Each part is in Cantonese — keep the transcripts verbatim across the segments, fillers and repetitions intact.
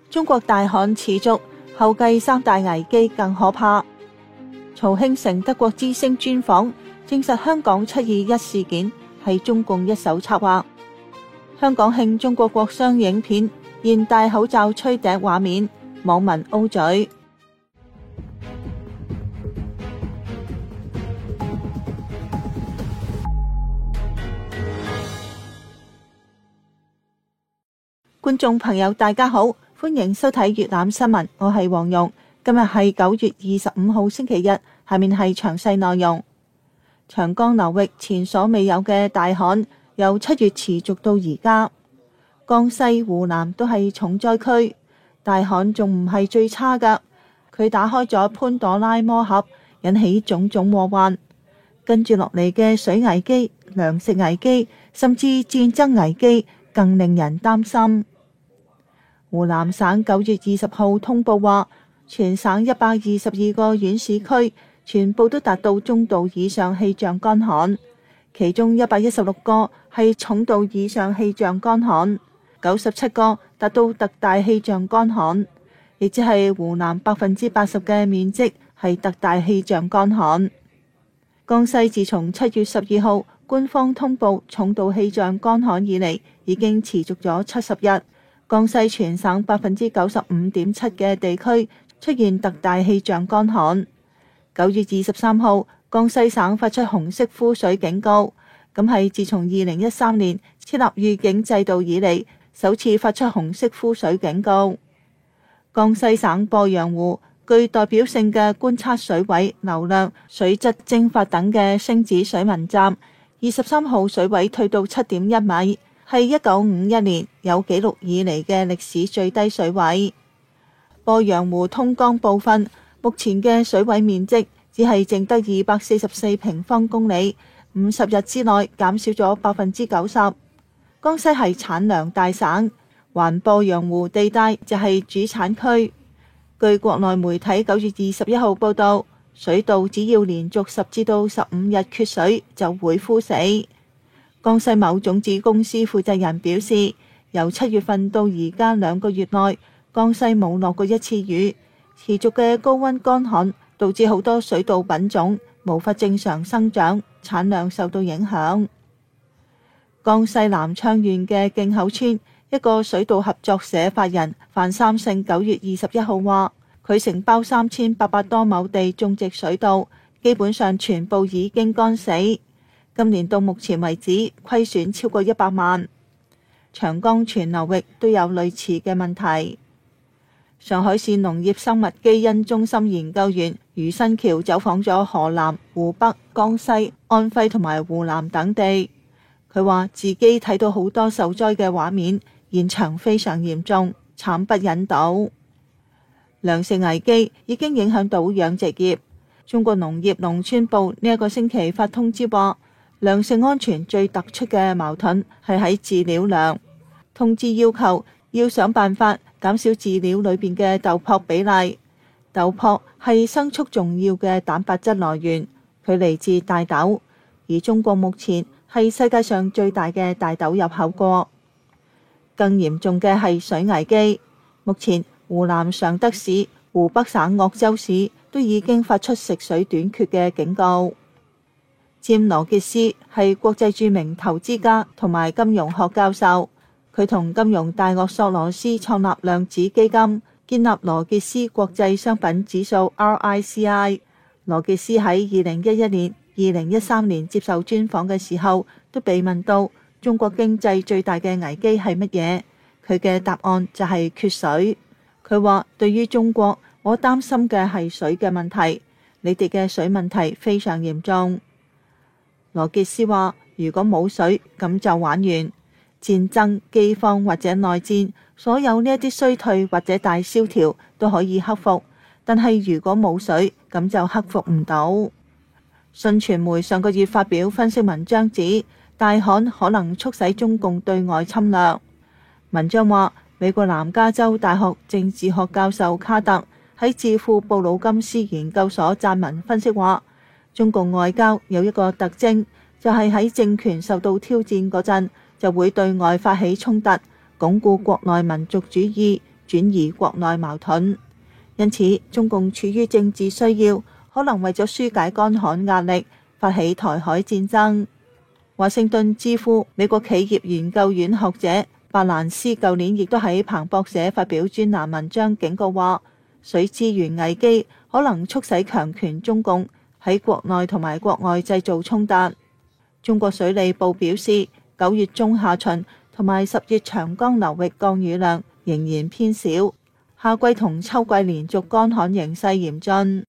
中國大旱持續，後繼三大危機更可怕。曹興成德國之聲專訪證實香港七二一事件係中共一手策劃。香港慶中國國殤影片現戴口罩吹笛畫面，網民 O 嘴。觀眾朋友大家好，歡迎收睇粵覽新聞，我係黃蓉。今日係九月二十五號星期日，下面係詳細內容。長江流域前所未有嘅大旱，由七月持續到而家。江西、湖南都係重災區，大旱仲唔係最差噶，佢打開咗潘朵拉魔盒，引起種種禍患。跟住落嚟嘅水危機、糧食危機，甚至戰爭危機，更令人擔心。湖南省九月二十號通報話，全省一百二十二個縣市區全部都達到中度以上氣象乾旱，其中一百一十六個係重度以上氣象乾旱，九十七個達到特大氣象乾旱，亦即係湖南百分之八十嘅面積係特大氣象乾旱。江西自從七月十二號官方通報重度氣象乾旱以嚟，已經持續咗七十日。江西全省百分之九十五點七嘅地區出現特大氣象乾旱。九月二十三號，江西省發出紅色枯水警告，咁係自從二零一三年設立預警制度以嚟首次發出紅色枯水警告。江西省鄱陽湖具代表性嘅觀測水位、流量、水質蒸發等嘅星子水文站，二十三號水位退到七點一米。係一九五一年有紀錄以嚟嘅歷史最低水位。鄱陽湖通江部分目前嘅水位面積只係淨得二百四十四平方公里，五十日之內減少咗百分之九十。江西係產糧大省，環鄱陽湖地帶就係主產區。據國內媒體九月二十一號報道，水稻只要連續十至到十五日缺水就會枯死。江西某種子公司負責人表示，由七月份到而家兩個月內，江西冇落過一次雨，持續嘅高溫乾旱導致好多水稻品種無法正常生長，產量受到影響。江西南昌縣嘅徑口村一個水稻合作社法人范三勝九月二十一號話，佢承包三千八百多畝地種植水稻，基本上全部已經乾死。今年到目前為止虧損超過一百萬。長江全流域都有類似嘅問題。上海市農業生物基因中心研究員余新橋走訪咗河南、湖北、江西、安徽同埋湖南等地，佢話自己睇到好多受災嘅畫面，現場非常嚴重，慘不忍睹。糧食危機已經影響到養殖業。中國農業農村部呢一個星期發通知話，糧食安全最突出嘅矛盾係喺飼料量。通知要求要想辦法減少飼料裏邊嘅豆粕比例。豆粕係牲畜重要嘅蛋白質來源，佢嚟自大豆，而中國目前係世界上最大嘅大豆入口國。更嚴重嘅係水危機，目前湖南常德市、湖北省鄂州市都已經發出食水短缺嘅警告。詹羅傑斯係國際著名投資家同埋金融學教授，佢同金融大鱷索羅斯創立量子基金，建立羅傑斯國際商品指數 R I C I。羅傑斯喺二零一一年、二零一三年接受專訪嘅時候，都被問到中國經濟最大嘅危機係乜嘢，佢嘅答案就係缺水。佢話對於中國，我擔心嘅係水嘅問題，你哋嘅水問題非常嚴重。羅傑斯話：如果冇水，咁就玩完。戰爭、饑荒或者內戰，所有呢一啲衰退或者大蕭條都可以克服，但係如果冇水，咁就克服唔到。信傳媒上個月發表分析文章指，大旱可能促使中共對外侵略。文章話，美國南加州大學政治學教授卡特喺智庫布魯金斯研究所撰文分析話，中共外交有一個特徵，就係喺政權受到挑戰嗰陣，就會對外發起衝突，鞏固國內民族主義， 轉移國內矛盾。因此，中共處於政治需要，可能為咗紓解乾旱壓力，發起台海戰爭。華盛頓智庫美國企業研究院學者伯蘭斯舊年亦都喺彭博社發表專欄文章，警告話水資源危機可能促使強權中共喺國內同埋國外製造衝突。中國水利部表示，九月中下旬同埋十月長江流域降雨量仍然偏少，夏季同秋季連續乾旱形勢嚴峻。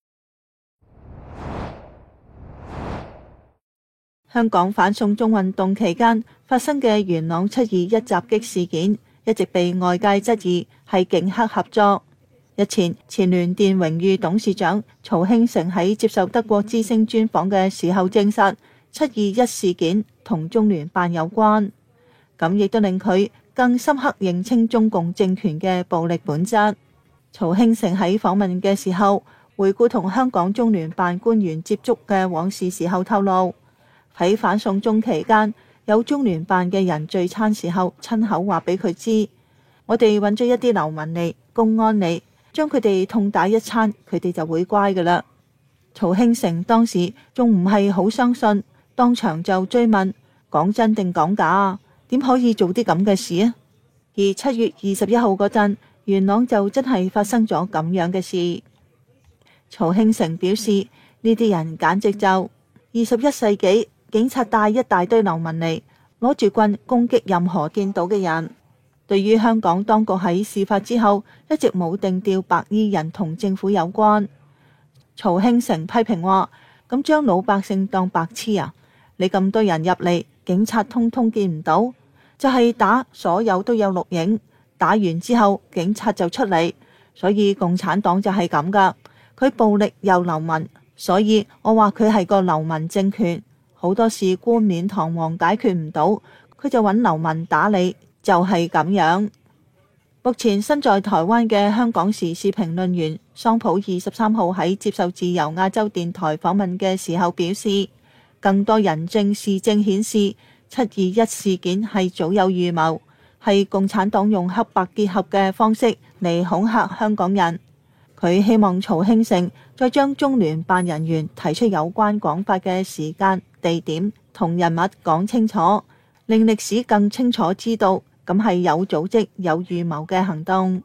香港反送中運動期間發生嘅元朗七二一襲擊事件，一直被外界質疑係警黑合作。日前，前聯電榮譽董事長曹興誠喺接受德國之聲專訪嘅時候證實，七二一事件同中聯辦有關，咁亦都令佢更深刻認清中共政權嘅暴力本質。曹興誠喺訪問嘅時候，回顧同香港中聯辦官員接觸嘅往事時候透露，喺反送中期間，有中聯辦嘅人聚餐時候親口話俾佢知，我哋揾咗一啲流民嚟、公安嚟，將佢哋痛打一餐，佢哋就會乖噶啦。曹興誠當時仲唔係好相信，當場就追問，講真定講假啊？點可以做啲咁嘅事啊？而七月二十一號嗰陣，元朗就真係發生咗咁樣嘅事。曹興誠表示，呢啲人簡直就二十一世紀警察帶一大堆流民嚟，攞住棍攻擊任何見到嘅人。對於香港當局喺事發之後一直冇定調白衣人同政府有關，曹興誠批評話：咁將老百姓當白痴啊？你咁多人入嚟，警察通通見唔到，就係打，所有都有錄影，打完之後警察就出嚟，所以共產黨就係咁噶，佢暴力又流民，所以我話佢係個流民政權。好多事冠冕堂皇解決唔到，佢就揾流民打你，就係咁樣。目前身在台灣嘅香港時事評論員桑普二十三號喺接受自由亞洲電台訪問嘅時候表示，更多人證事證顯示七二一事件係早有預謀，係共產黨用黑白結合嘅方式嚟恐嚇香港人。佢希望曹興誠再將中聯辦人員提出有關講法嘅時間、地點同人物講清楚，令歷史更清楚知道咁係有組織、有預謀嘅行動。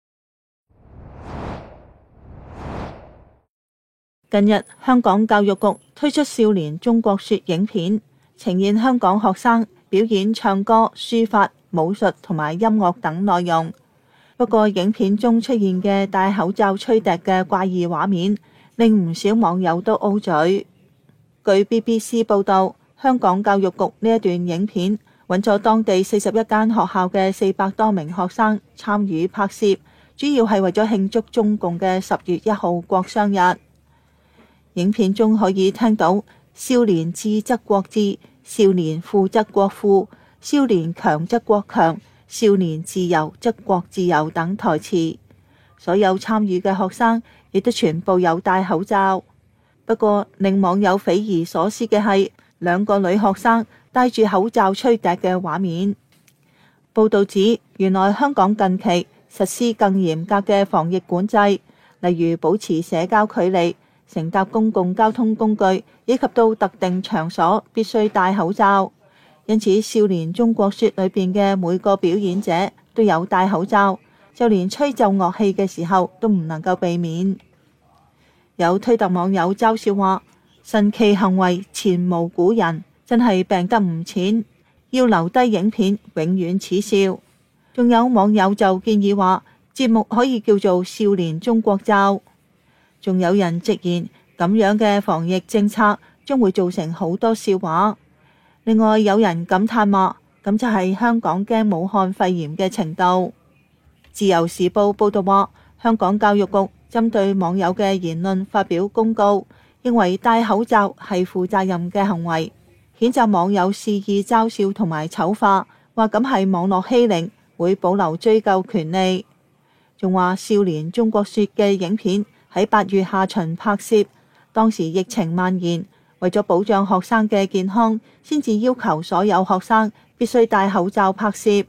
近日，香港教育局推出少年中國說影片，呈現香港學生表演唱歌、書法、武術同埋音樂等內容。不過，影片中出現嘅戴口罩吹笛嘅怪異畫面，令唔少網友都 O 嘴。據 B B C 報道，香港教育局呢一段影片揾咗當地四十一間學校嘅四百多名學生參與拍攝，主要係為咗慶祝中共嘅十月一號國殤日。影片中可以聽到少年智則國智，少年富則國富，少年強則國強，少年自由則國自由等台詞。所有參與嘅學生亦都全部有戴口罩。不過令網友匪夷所思嘅係，兩個女學生戴住口罩吹笛嘅畫面。報道指，原來香港近期實施更嚴格嘅防疫管制，例如保持社交距離，乘搭公共交通工具以及到特定場所必須戴口罩。因此，少年中國說裏邊嘅每個表演者都有戴口罩，就連吹奏樂器嘅時候都唔能夠避免。有推特網友嘲笑話：神奇行為前無古人，真係病得唔淺，要留低影片永遠恥笑。仲有網友就建議話，節目可以叫做少年中國咒。仲有人直言，咁樣嘅防疫政策將會造成好多笑話。另外有人感嘆話，咁就係香港驚武漢肺炎嘅程度。自由時報報道話，香港教育局針對網友嘅言論發表公告，認為戴口罩係負責任嘅行為，譴責網友肆意嘲笑同埋醜化，話咁係網絡欺凌，會保留追究權利。仲話少年中國說嘅影片喺八月下旬拍攝，當時疫情蔓延，為咗保障學生嘅健康，先至要求所有學生必須戴口罩拍攝。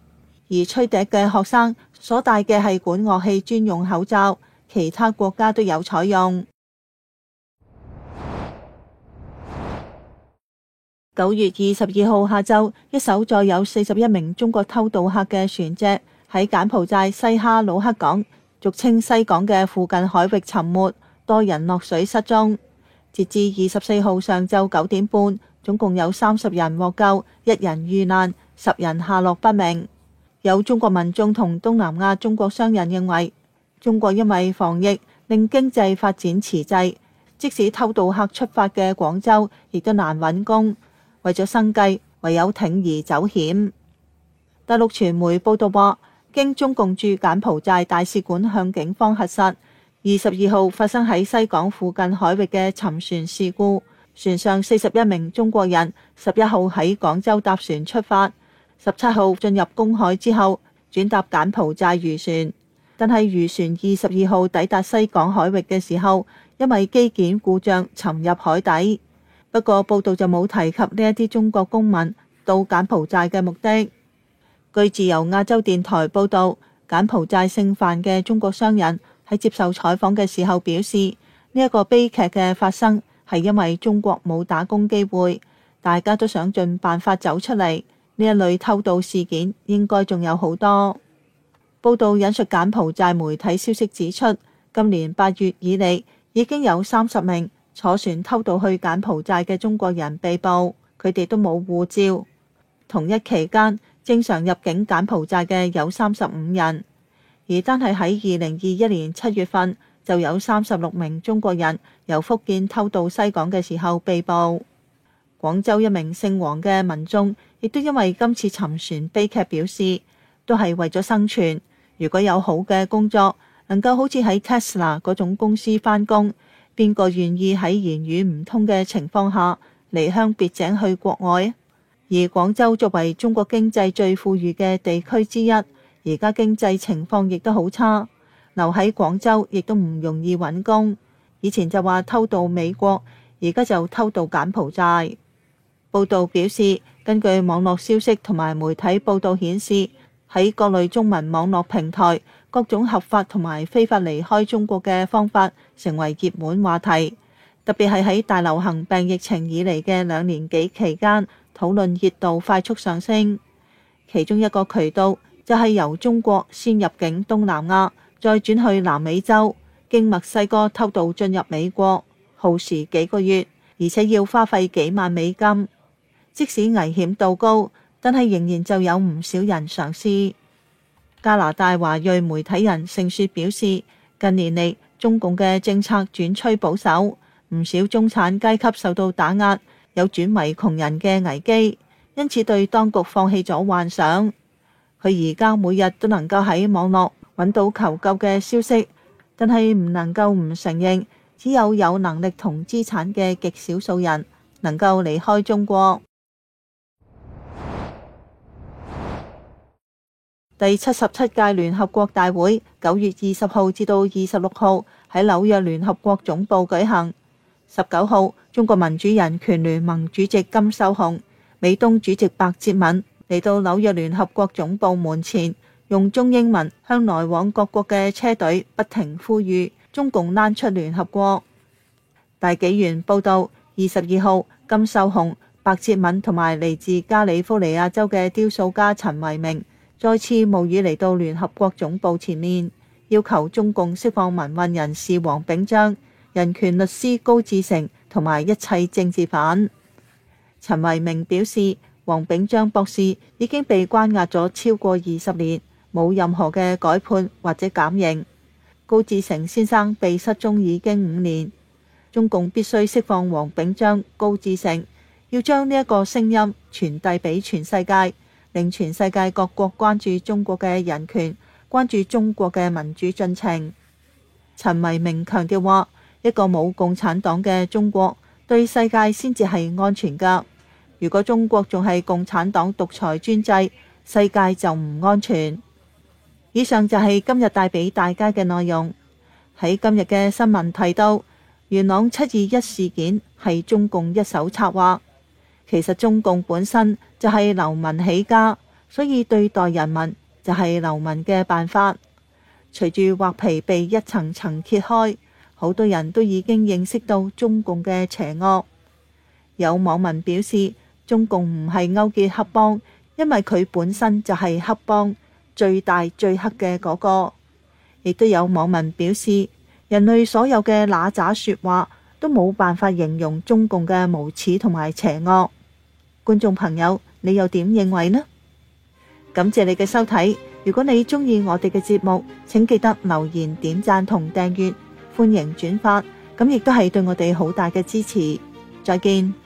而吹笛嘅學生所戴嘅係管樂器專用口罩，其他國家都有採用。九月二十二號下晝，一艘載有四十一名中國偷渡客嘅船隻喺柬埔寨西哈努克港，俗稱西港嘅附近海域沉沒，多人落水失蹤。截至二十四號上晝九點半，總共有三十人獲救，一人遇難，十人下落不明。有中國民眾同東南亞中國商人認為，中國因為防疫令經濟發展遲滯，即使偷渡客出發嘅廣州，亦都難揾工，為咗生計，唯有鋌而走險。大陸傳媒報道話，經中共駐柬埔寨大使館向警方核實，二十二號發生喺西港附近海域嘅沉船事故，船上四十一名中國人十一號喺廣州搭船出發，十七號進入公海之後轉搭柬埔寨漁船，但係漁船二十二號抵達西港海域嘅時候，因為機件故障沉入海底。不過報道就冇提及呢一啲中國公民到柬埔寨嘅目的。據自由亞洲電台報道，柬埔寨姓范嘅中國商人喺接受採訪嘅時候表示，呢一個悲劇嘅發生係因為中國冇打工機會，大家都想盡辦法走出嚟。呢一類偷渡事件應該仲有好多。報道引述柬埔寨媒體消息指出，今年八月以嚟已經有三十名坐船偷渡去柬埔寨嘅中國人被捕，佢哋都冇護照。同一期間，正常入境柬埔寨嘅有三十五人，而單係喺二零二一年七月份就有三十六名中國人由福建偷渡西港嘅時候被捕。廣州一名姓黃嘅民眾亦都因為今次沉船悲劇表示，都係為咗生存。如果有好嘅工作，能夠好似喺 Tesla 嗰種公司返工，邊個願意喺言語唔通嘅情況下離鄉別井去國外？而廣州作為中國經濟最富裕嘅地區之一，而家經濟情況亦都好差，留喺廣州亦都唔容易揾工。以前就話偷渡美國，而家就偷渡柬埔寨。報道表示，根據網絡消息同埋媒體報道顯示，喺各類中文網絡平台，各種合法同埋非法離開中國嘅方法成為熱門話題。特別係喺大流行病疫情以嚟嘅兩年幾期間，討論熱度快速上升。其中一個渠道就係由中國先入境東南亞，再轉去南美洲，經墨西哥偷渡進入美國，耗時幾個月，而且要花費幾萬美金。即使危險度高，但係仍然就有唔少人嘗試。加拿大華裔媒體人盛雪表示，近年嚟中共嘅政策轉趨保守，唔少中產階級受到打壓，有轉為窮人嘅危機，因此對當局放棄咗幻想。佢而家每日都能夠喺網絡揾到求救嘅消息，但係唔能夠唔承認，只有有能力同資產嘅極少數人能夠離開中國。第七十七屆聯合國大會九月二十號至到二十六號喺紐約聯合國總部舉行。十九號，中國民主人權聯盟主席金秀雄、美東主席白哲敏嚟到紐約聯合國總部門前，用中英文向來往各國嘅車隊不停呼籲中共攆出聯合國。大紀元報道，二十二號，金秀雄、白哲敏同埋嚟自加利福尼亞州嘅雕塑家陳維明再次冒雨嚟到聯合國總部前面，要求中共釋放民運人士黃炳章、人權律師高志成同埋一切政治犯。陳維明表示，黃炳章博士已經被關押咗超過二十年，冇任何嘅改判或者減刑。高志成先生被失蹤已經五年，中共必須釋放黃炳章、高志成，要將呢一個聲音傳遞俾全世界，令全世界各國關注中國嘅人權，關注中國嘅民主進程。陳維明強調話，一個冇共產黨嘅中國對世界先至係安全㗎。如果中國仲係共產黨獨裁專制，世界就唔安全。以上就係今日帶俾大家嘅內容。喺今日嘅新聞提到，元朗七二一事件係中共一手策劃。其實中共本身就係流民起家，所以對待人民就係流民嘅辦法。隨住畫皮被一層層揭開，好多人都已經認識到中共嘅邪惡。有網民表示，中共唔係勾結黑幫，因為佢本身就係黑幫最大最黑嘅嗰個。亦都有網民表示，人類所有嘅嗱喳說話都冇辦法形容中共嘅無恥同埋邪惡。觀眾朋友，你又點認為呢？感謝你嘅收睇。如果你鍾意我哋嘅節目，請記得留言、點讚同訂閱，歡迎轉發，咁亦都係對我哋好大嘅支持。再見。